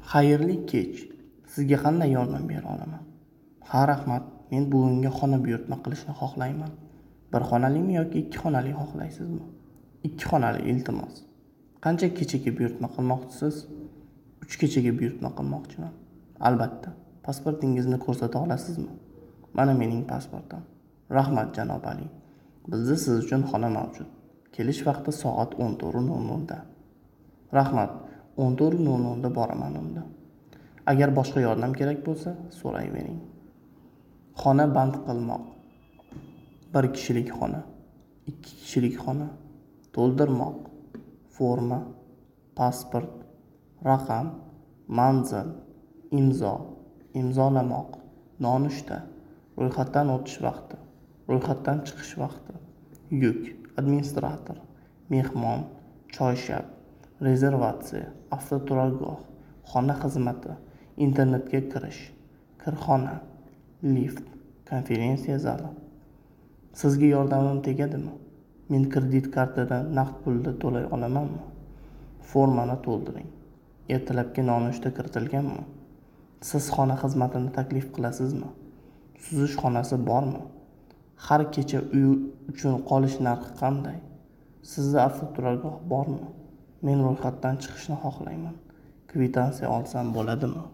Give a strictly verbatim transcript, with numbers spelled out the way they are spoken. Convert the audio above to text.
Xayrli kech. Sizga qanday yordam bera olaman? Ha, rahmat. Men bugunga xona buyurtma qilishni xohlayman. Bir xonalimi yoki ikki xonali xohlaysizmi? Ikki xonali, iltimos. Qancha kechaga buyurtma qilmoqchisiz? uch kechaga buyurtma qilmoqchiman. Albatta. Pasportingizni ko'rsata olasizmi? Mana mening pasportim. Rahmat, janob Ali. Bizda siz uchun xona mavjud. Kelish vaqti soat o'n to'rt nol nol da. Rahmat. o'n to'rt nol nol da boraman unda. Agar boshqa yordam kerak bo'lsa, so'rayvering. Xona band qilmoq. bir kishilik xona, ikki kishilik xona, to'ldirmoq, forma, pasport, raqam, manzil, imzo, imzolamoq, nonushta, ro'yxatdan o'tish vaqti, ro'yxatdan chiqish vaqti, yuk, administrator, mehmon, choyshab, rezervatsiya, avtoturargoh, xona xizmati, internetga kirish, kirxona, lift, konferensiya zali. Sizga yordamim tegadimi? Men kredit kartadan naqd pulda to'lay olamanmi? Formani to'ldiring. Ertalabki nonushta kiritilganmi? Siz xona xizmatini taklif qilasizmi? Suzish xonasi bormi? Har kecha uy uchun qolish narxi qanday? Sizda avtoturargoh bormi? Men ro'yxatdan chiqishni xohlayman. Kvitansiya olsam bo'ladimi?